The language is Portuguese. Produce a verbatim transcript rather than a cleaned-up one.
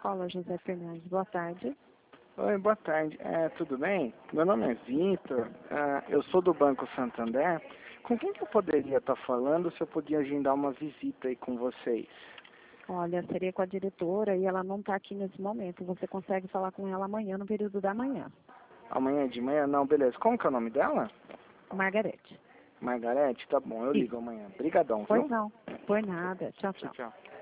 Escola José Fernandes, boa tarde. Oi, boa tarde. É, tudo bem? Meu nome é Vitor, ah, eu sou do Banco Santander. Com quem que eu poderia estar falando se eu podia agendar uma visita aí com vocês? Olha, seria com a diretora e ela não está aqui nesse momento. Você consegue falar com ela amanhã, no período da manhã. Amanhã de manhã? Não, beleza. Como que é o nome dela? Margarete. Margarete? Tá bom, eu Isso. ligo amanhã. Obrigadão, Pois viu? não. Por nada. Tchau, Tchau, tchau. tchau.